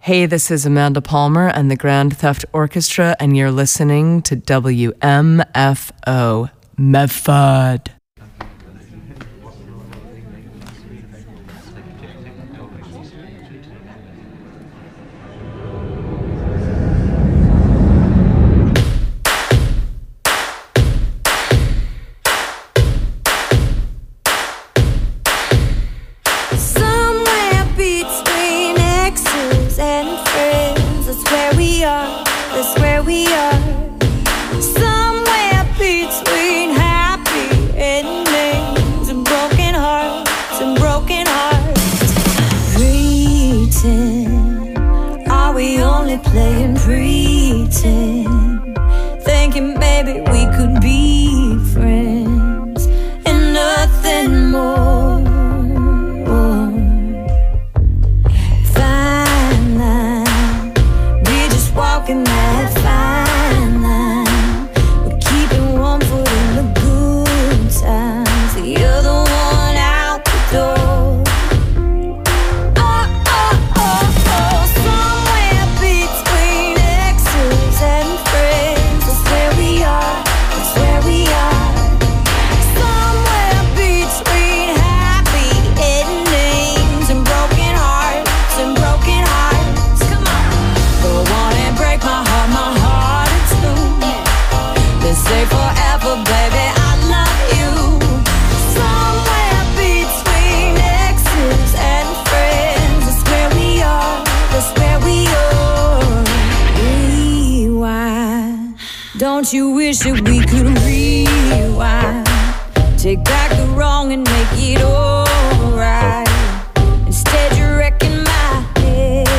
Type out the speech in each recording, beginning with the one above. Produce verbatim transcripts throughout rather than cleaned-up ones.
Hey, this is Amanda Palmer and the Grand Theft Orchestra, and you're listening to W M F O, Medford. Playing pretend, thinking maybe we could be friends and nothing more. Fine line, we're just walking that fine line. We're keeping one foot in the good times, the other one out the door. Don't you wish that we could rewind, take back the wrong and make it alright? Instead you're wrecking my head.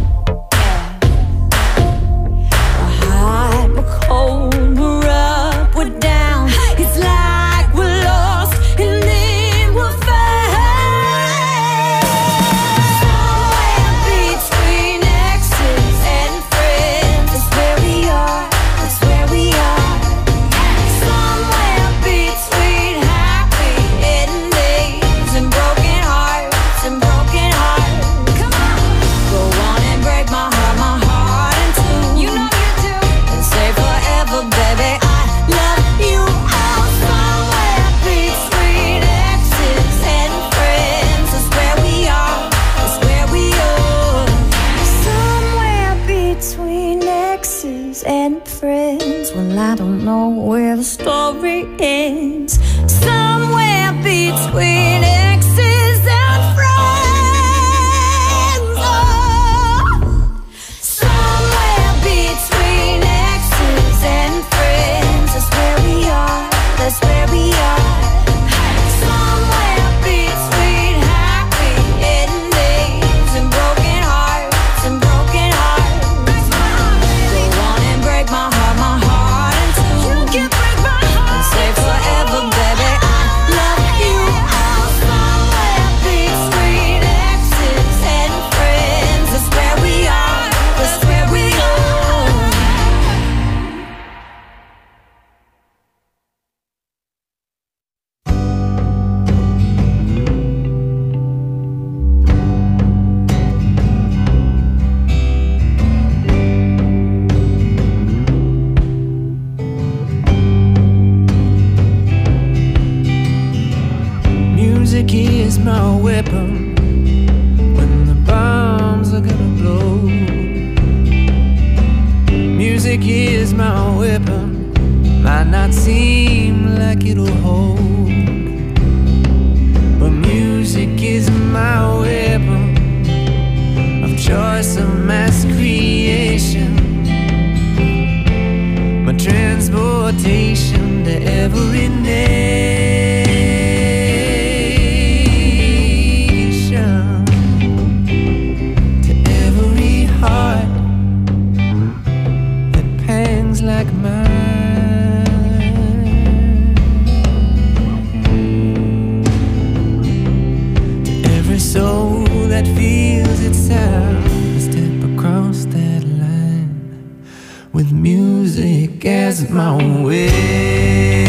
We're hot, we're cold, we're up, we're down. It's like we're lost and then we're found. Somewhere between exes and friends, that's where we are. That's where we are. Somewhere between happy endings and broken hearts and broken hearts. Come on, go on and break my heart, my heart in two. You know you do. And say forever, baby, I love you. Oh, somewhere between exes and friends. That's where we are. That's where we are. Somewhere between exes and friends. Well, I don't know where the story ends. Somewhere between exes and friends. Oh. Somewhere between exes and friends. That's where we are. That's where we are. Somewhere between happy endings and broken hearts and broken hearts. Go on and break my heart, my heart in two. You can break my heart and say forever, baby, I love you. Oh, somewhere between exes and friends. That's where we are. That's where we are. Music is my weapon when the bombs are gonna blow. Music is my weapon, might not seem like it'll hold, but music is my weapon of choice, of mass creation, my transportation to every nation. Like mine, to every soul that feels itself step across that line with music as my way.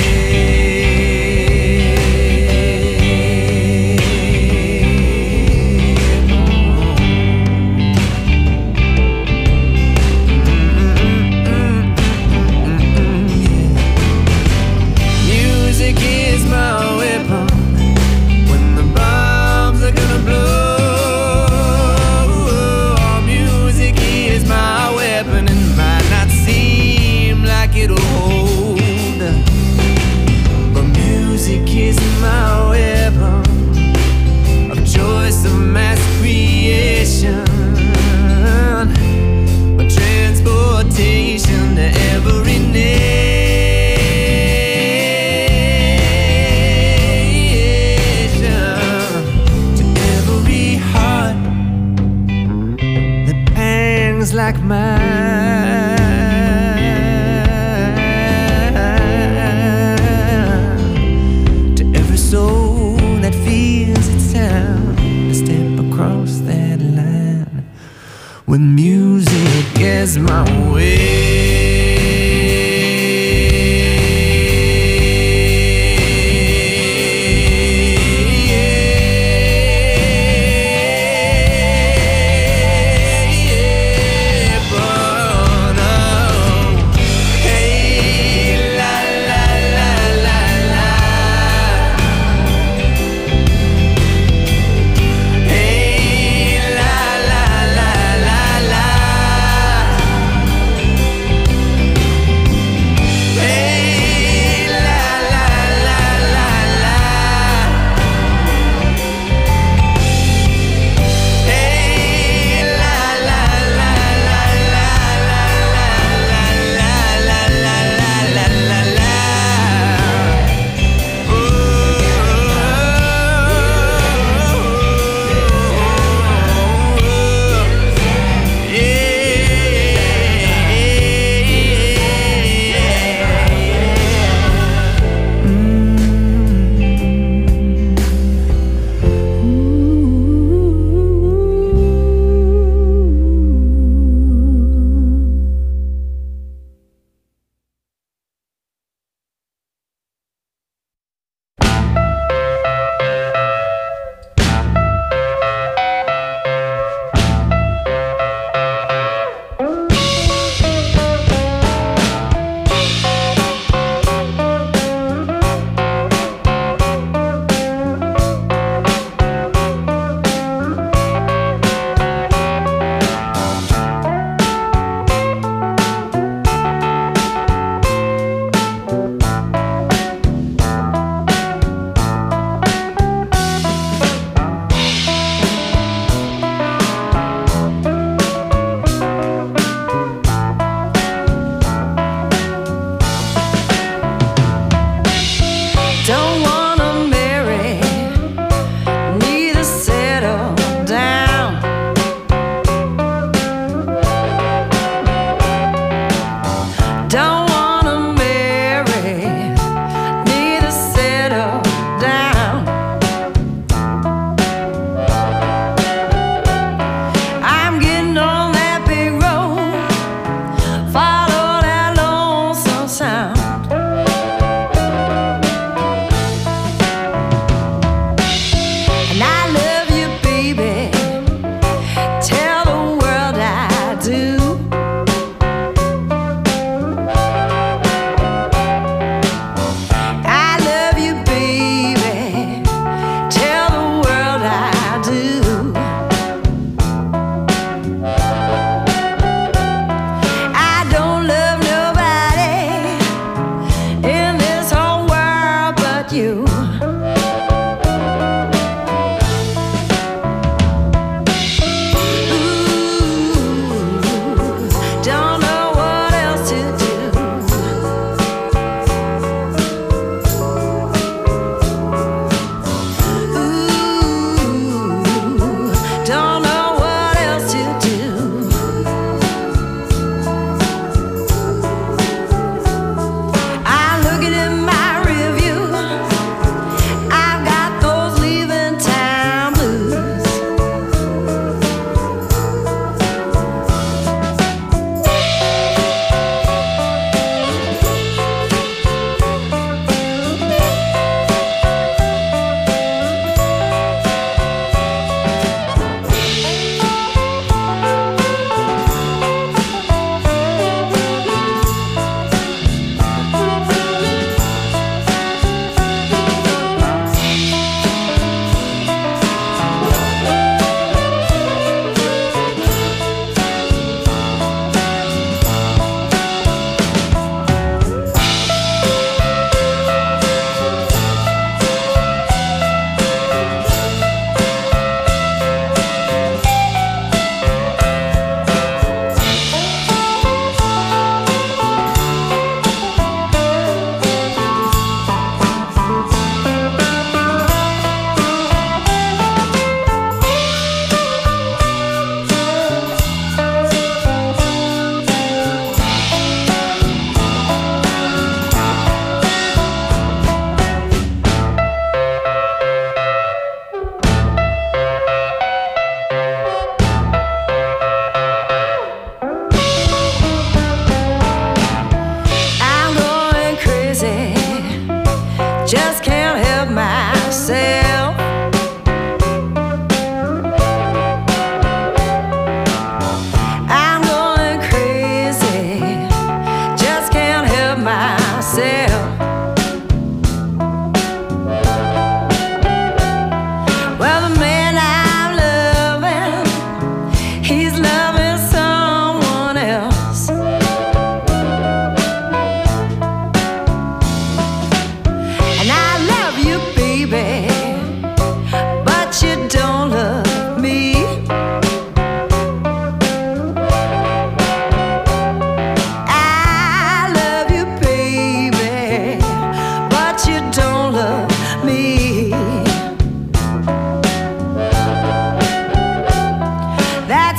like mine. To every soul that feels it's time to step across that line, when music is my way.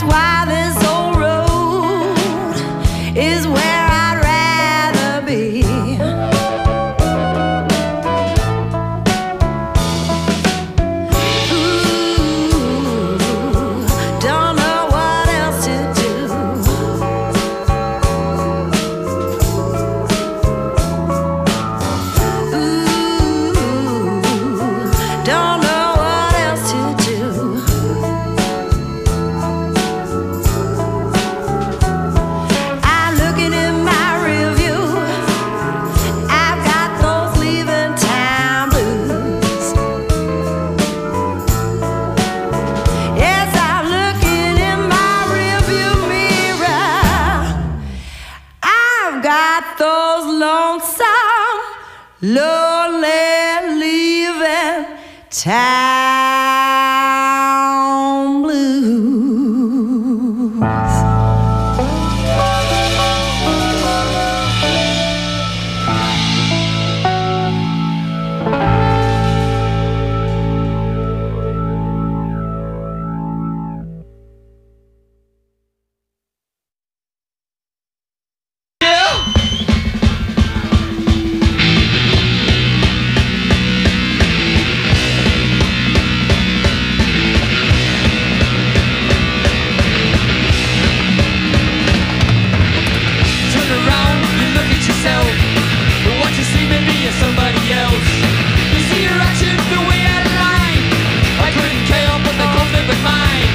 why this old road is where I'd rather be. Ooh, don't know what else to do. Ooh, don't know what else to do. I'm looking in my rearview. I've got those leaving town blues. Yes, I'm looking in my rearview mirror. I've got those lonesome, lonely, leaving town blues. Turn around, you look at yourself. But what you see maybe is somebody else. You see your actions the way I line. I couldn't care but the conflict with mine.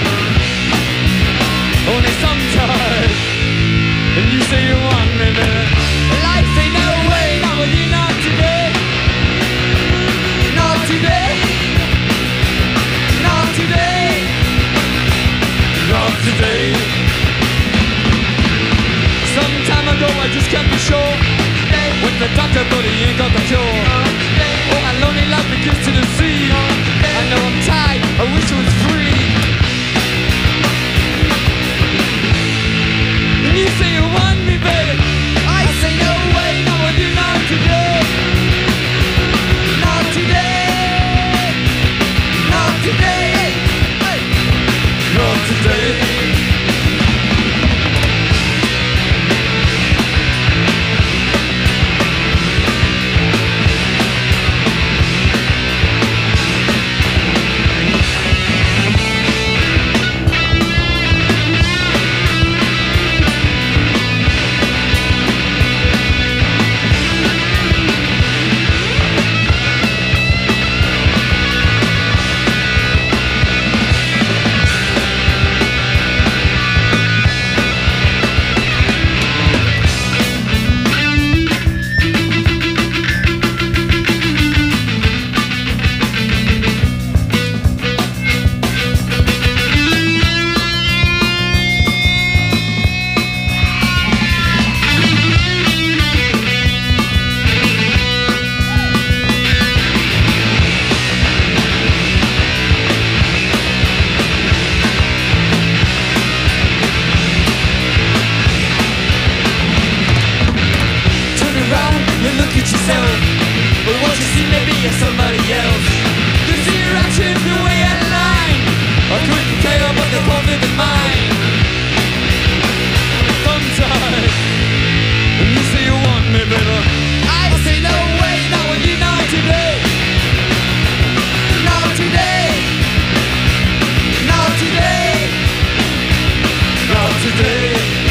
Only sometimes. And you say you want me, baby. Life ain't no way, not with you, not today. Not today. Not today. Not today. Some time ago I just can't be sure. When the doctor thought he ain't got the cure. Oh, my lonely life begins to the sea. I know I'm tired, I wish it was free. And you say you want me, baby. I say no way, not with you, not today. Not today. Not today. Not today. Turn around, you look at yourself. But what you see maybe is somebody else. You see your actions the way I line. I couldn't care but the conflict with mine. Sometimes. And you say you want me, baby. I say no way, not with you, not today. Not today. Not today. Not today.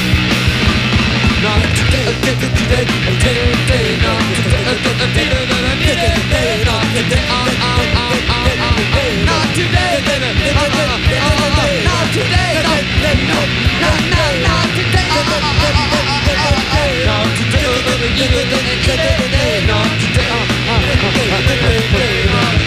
Not today, today, today, today, today, not today, not today, not today, uh, uh, uh, uh, uh, not today, baby, uh, uh, uh, uh, not today, no, no, no, no, not today, uh, uh, uh, uh, uh, not today, not today, not today, uh, uh, uh,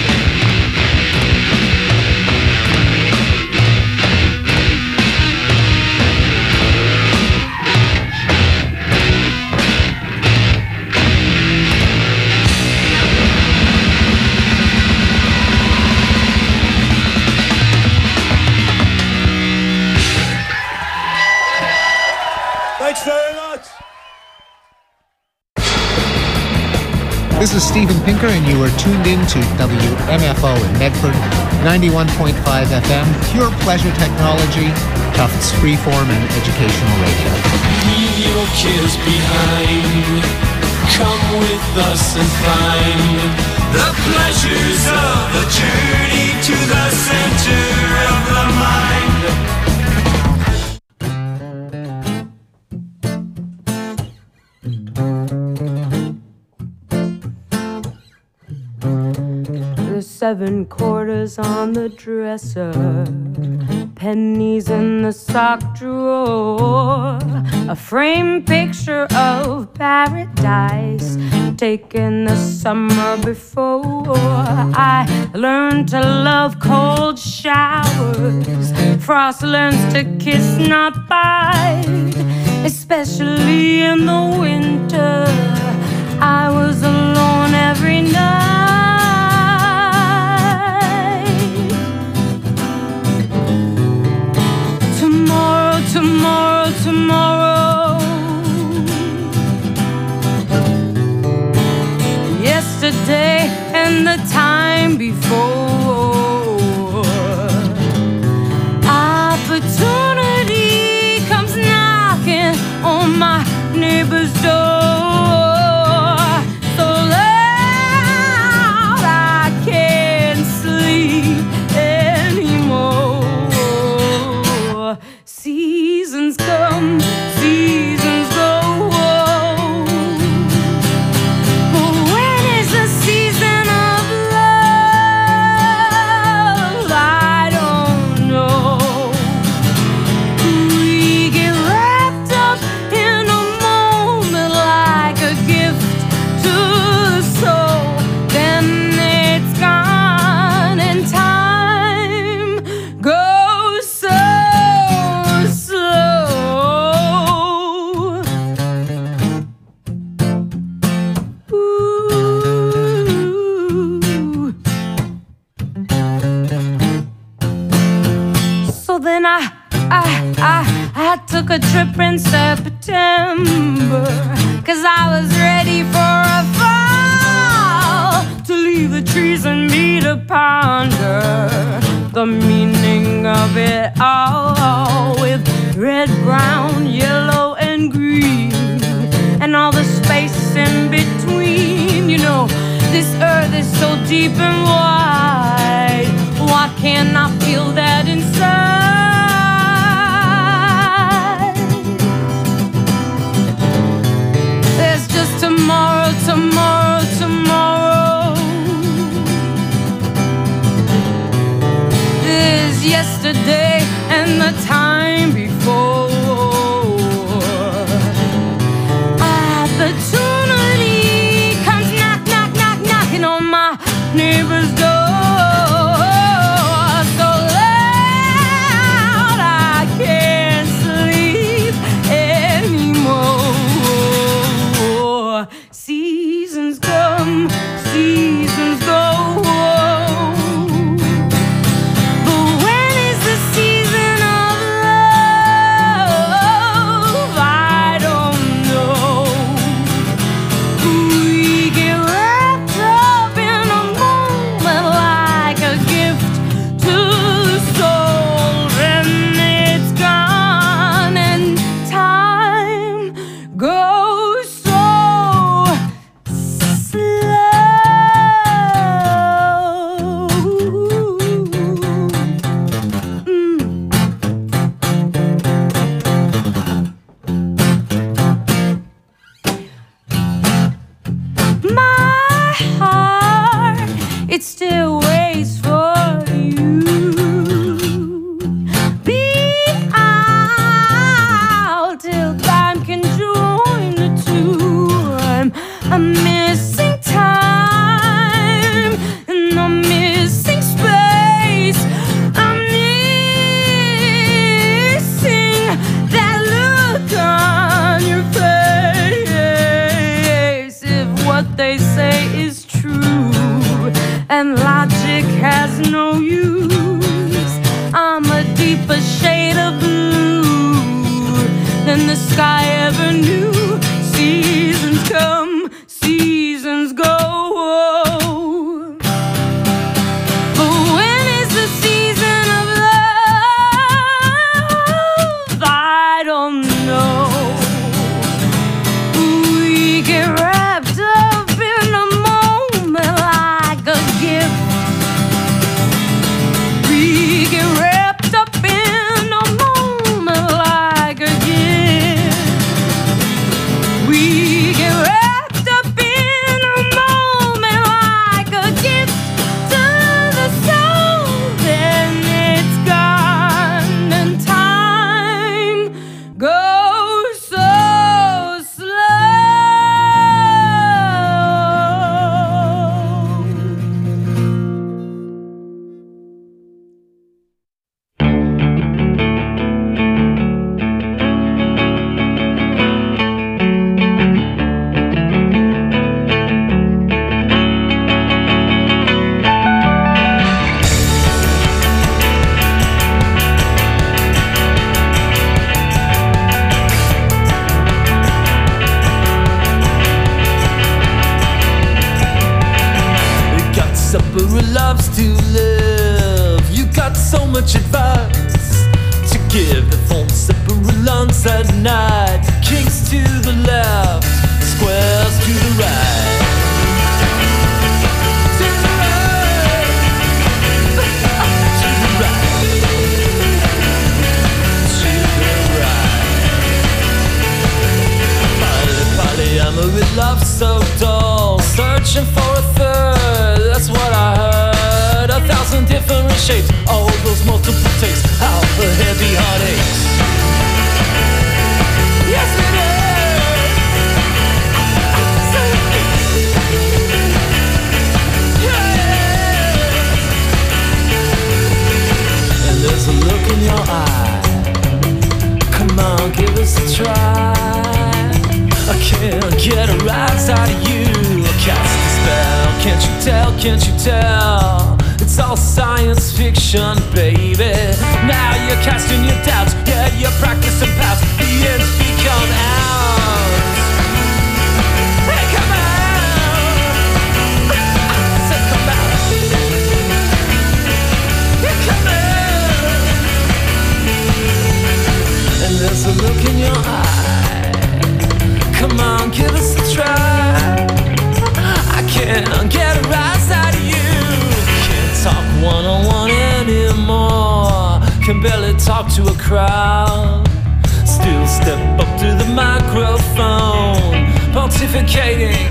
Thanks very much. This is Steven Pinker, and you are tuned in to W M F O in Medford, ninety-one point five F M, pure pleasure technology, Tufts freeform and educational radio. Leave your cares behind. Come with us and find the pleasures of the journey to the center of the mind. Seven quarters on the dresser, pennies in the sock drawer, a framed picture of paradise taken the summer before. I learned to love cold showers. Frost learns to kiss, not bite, especially in the winter. I was alone every night. Tomorrow, tomorrow. Yesterday and the time before. Opportunity comes knocking on my neighbor's door. So loud I can't sleep anymore. Seasons come, seasons go. But when is the season of love? I don't know. We get wrapped up in a moment like a gift to the soul. Then it's gone and time goes so slow. Ooh. So then I, I, I, I took a trip in September, 'cause I was ready for a fall, to leave the trees and me to ponder the meaning of it all, with red, brown, yellow, and green, and all the space in between. You know, this earth is so deep and wide. Why can't I feel that inside? There's just tomorrow, tomorrow, tomorrow. There's yesterday and the time before. Opportunity comes knock, knock, knock, knocking on my neighbor's door. So loud I can't sleep anymore. Seasons come, seasons go. But when is the season of love? I don't know. We get wrapped up in a moment like a gift to the soul. Then it's gone and time goes so slow. Mm. My heart, it still waits for you. Be out till time can join the two. I'm, I'm missing time and I'm missing space. I'm missing that look on your face. If what they say is true and logic has no use, I'm a deeper shade of blue than the sky ever knew. Seasons come, seasons go. Hearts at night, kings to the left, squares to the right. To the right. To the right. To the right. Party, party, I'm with love so dull, searching for a third, that's what I heard. A thousand different shapes, all those multiple takes, how the heavy heartaches. Yes it is. Yeah. And there's a look in your eye. Come on, give us a try. I can't get a rise out of you. Cast a spell, can't you tell, can't you tell? It's all science fiction, baby. Now you're casting your doubts, yeah, you're practicing past. The ends become ours. Hey, come out. I said come out. Yeah, come out. And there's a look in your eye. Come on, give us a try. I can't get a rise out of you. Can't talk one-on-one anymore. Can barely talk to a crowd. Still step up to the microphone, pontificating.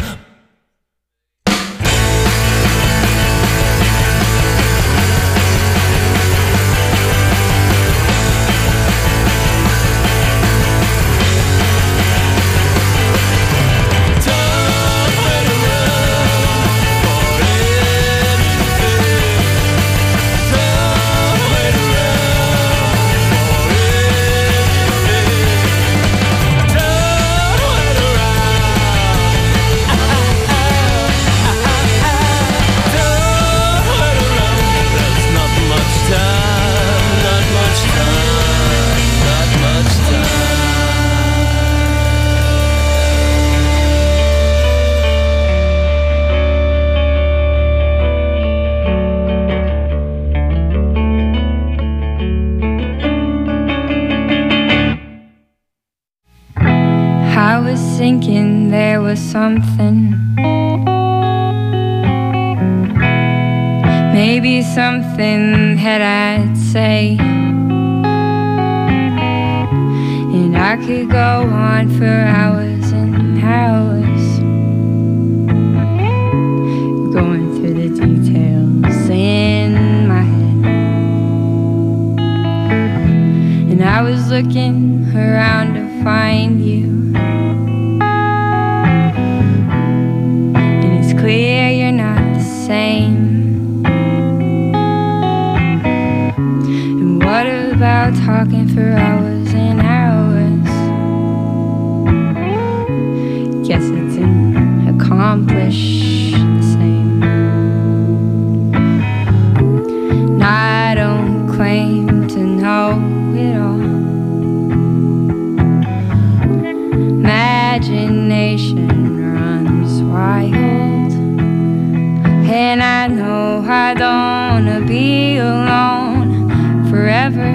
Thinking there was something, maybe something that I'd say, and I could go on for hours and hours, going through the details in my head. And I was looking around to find you, clear you're not the same. And what about talking for hours and hours? Guess it didn't accomplish the same. And I don't claim to know it all. Imagination runs wild. And I know I don't wanna be alone forever.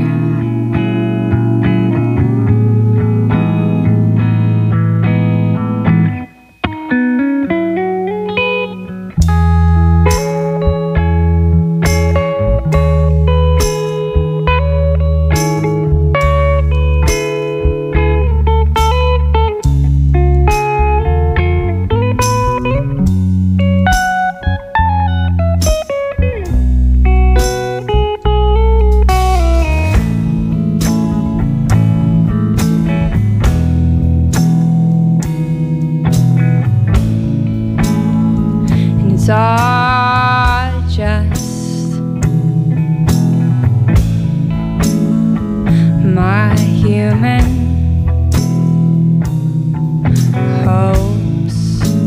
It's all just my human hopes,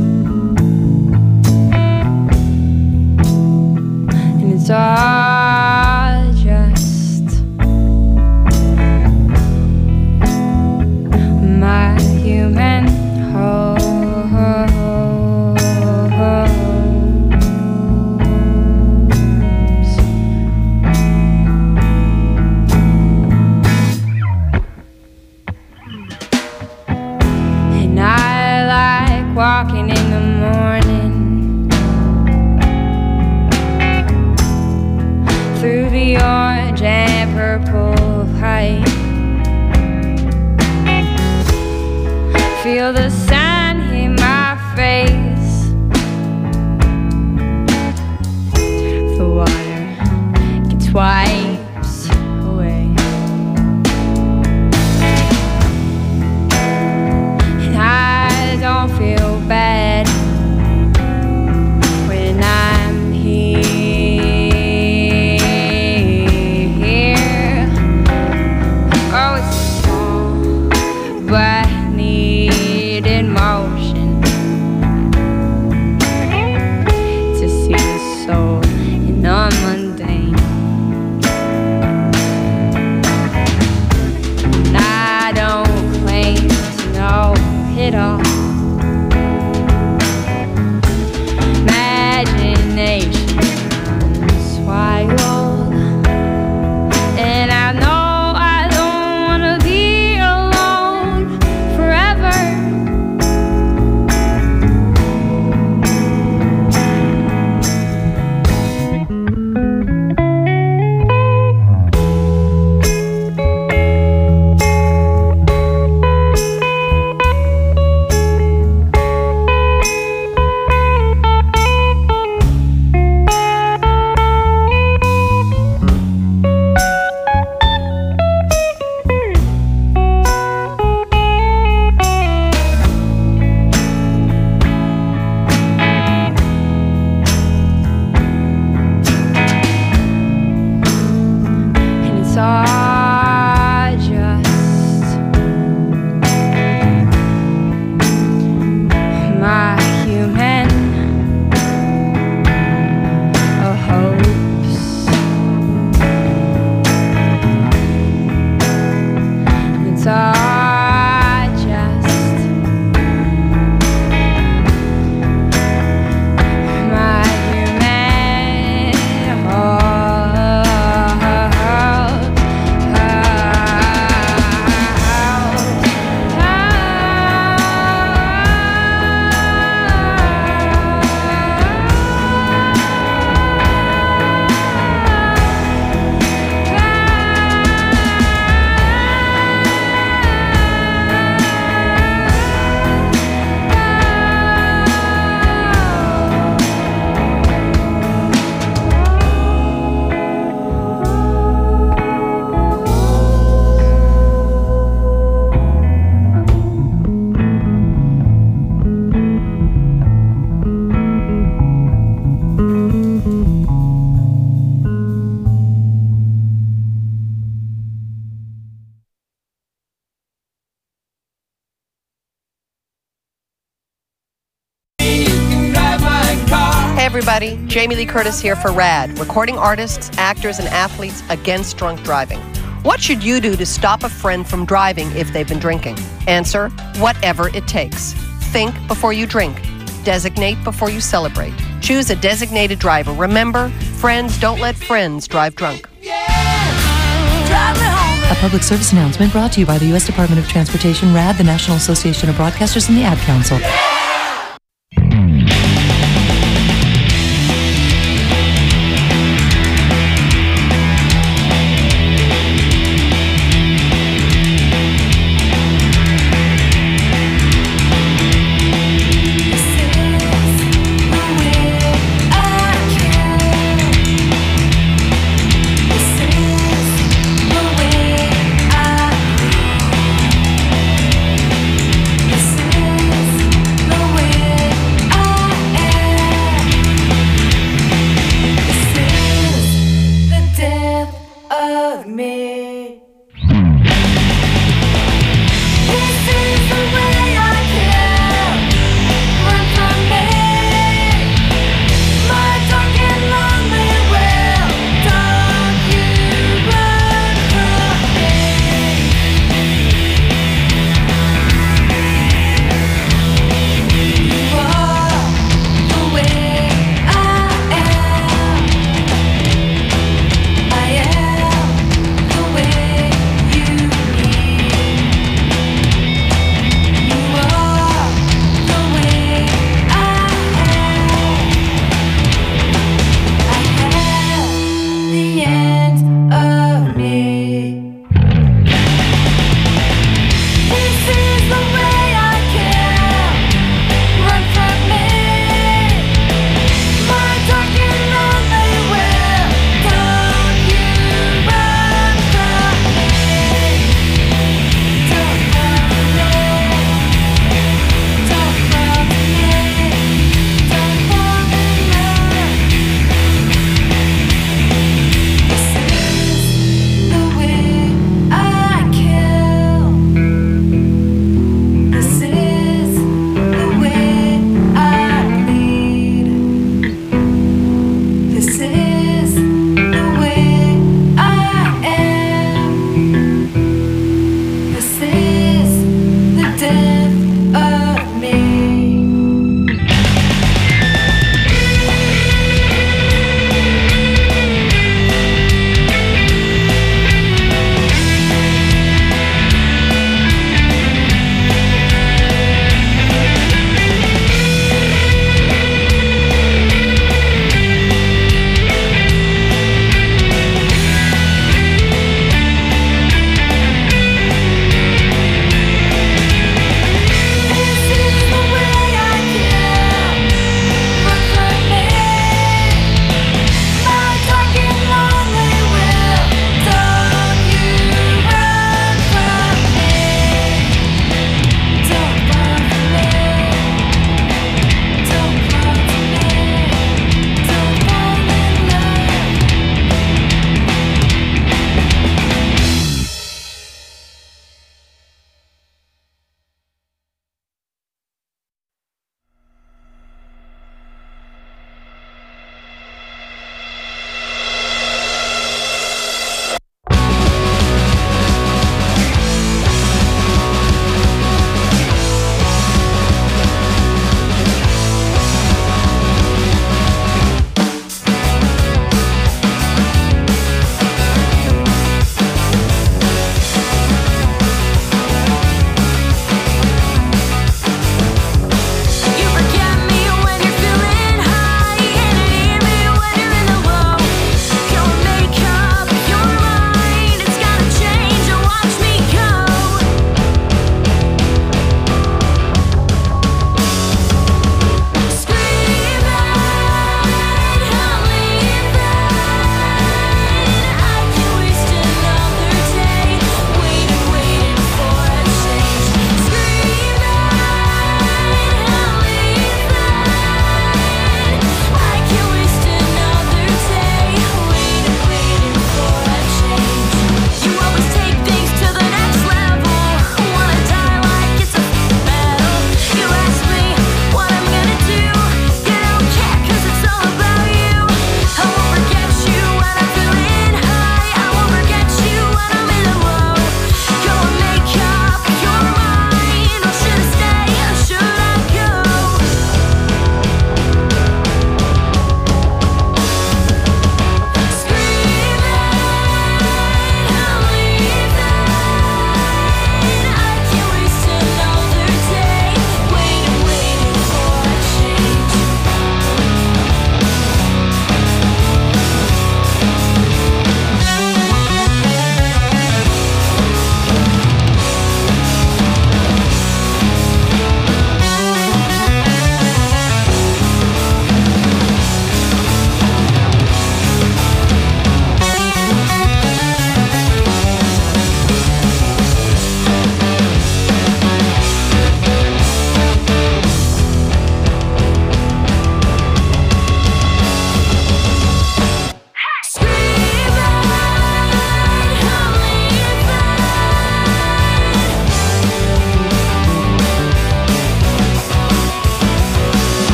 and it's all just my human hopes. till the sun hit my face. The water gets wipes away, and I don't feel bad when I'm here. Oh, it's small, but needed motion to see the soul in the mundane. And I don't claim to know it all. Imagination runs wild, and I know I don't wanna be alone forever. And it's all just my human hopes. And it's all just my human Hey everybody, Jamie Lee Curtis here for RAD, recording artists, actors, and athletes against drunk driving. What should you do to stop a friend from driving if they've been drinking? Answer, whatever it takes. Think before you drink. Designate before you celebrate. Choose a designated driver. Remember, friends don't let friends drive drunk. A public service announcement brought to you by the U S Department of Transportation, RAD, the National Association of Broadcasters, and the Ad Council. This is the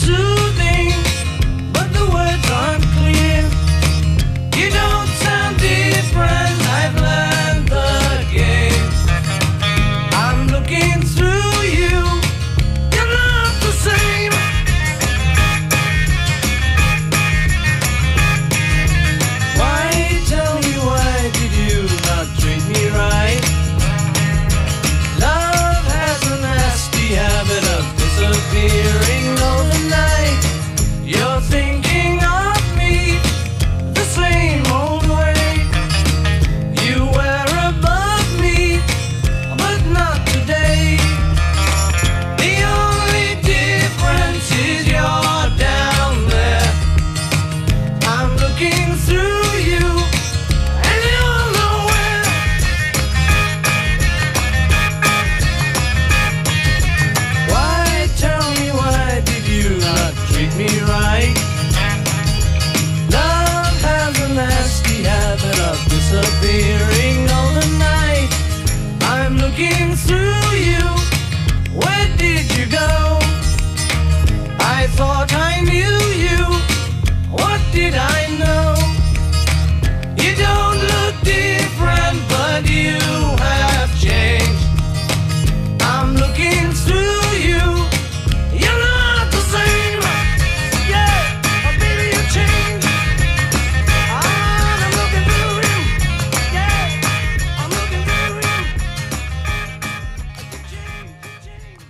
soothing, but the words aren't clear. You don't sound different, I've learned the game. I'm looking through you, you're not the same. Why, tell me why did you not treat me right? Love has a nasty habit of disappearing overnight. You're thinking of me the same old way. You were above me, but not today. The only difference is you're down there. I'm looking through you, and you're nowhere. Why, tell me why did you not treat me right? Love has a nasty habit of disappearing overnight. I'm looking through you, where did you go? I thought I knew you, what did I know? You don't look different, but you have changed. I'm looking through you, you're not the same. Yeah, oh baby, you changed. Ah, I'm looking through you. Yeah, I'm looking through you. You changed, you changed, you changed,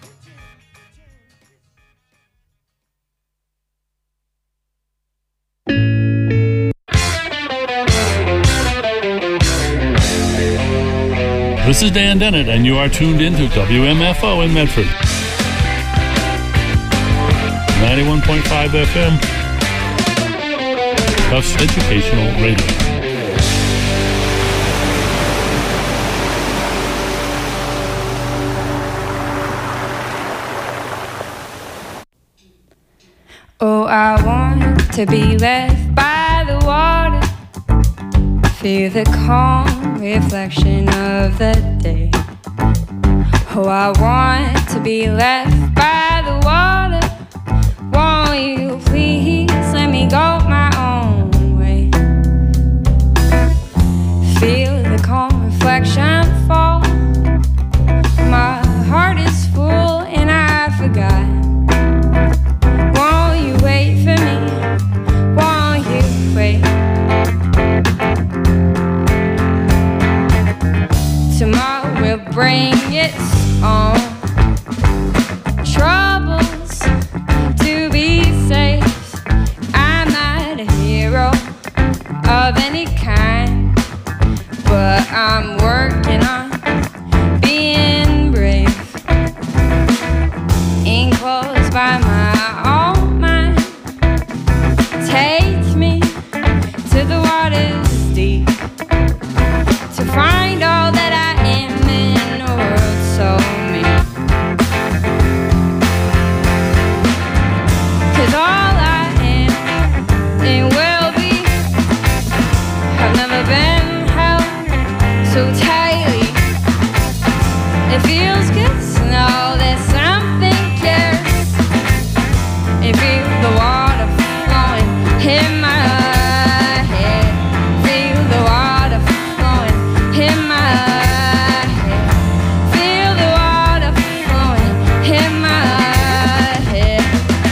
This is Dan Dennett, and you are tuned into W M F O in Medford. ninety-one point five F M, Tufts Educational Radio. Oh, I want to be left by the water, feel the calm reflection of the day. Oh, I want to be left by the water. Won't you please let me go my own way? Feel the calm reflection fall. My heart is full and I forgot. Won't you wait for me? Won't you wait? Tomorrow will bring its own troubles to be safe. I'm not a hero of any kind, but I'm working on being brave. Enclosed by my own mind, take me to the water's deep to find all that I am in a world so mean. 'Cause all I am and will be have never been held so tightly. It feels good to know that something cares. It feels the water flowing in my head. Feel the water flowing in my head. Feel the water flowing in my head.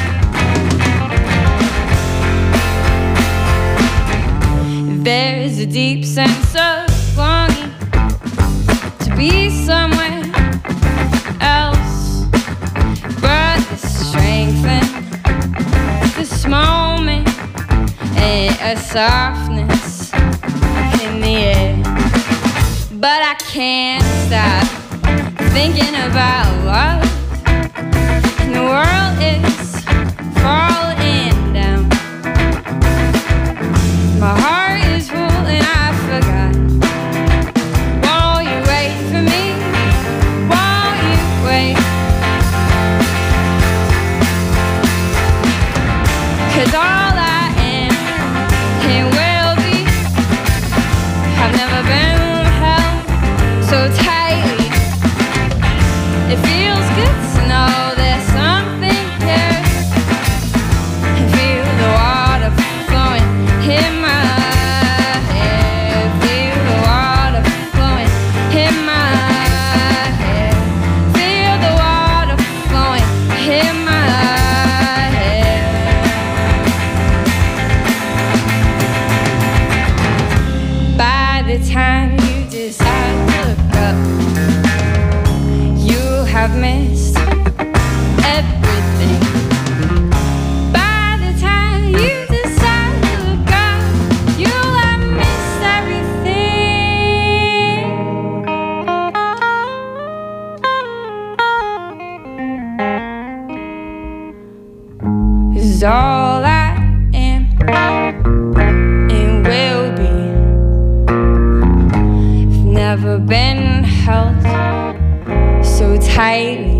There's a deep sense of longing to be somewhere else, but the strength in this moment and a softness in the air. But I can't stop thinking about love, and the world is falling down. My heart is full and I forgot. Won't you wait for me? Won't you wait? 'Cause all I am and will be have never been held so tightly. It feels good. everything. By the time you decide to go, you'll have missed everything. Is all I am and will be. I've never been held so tightly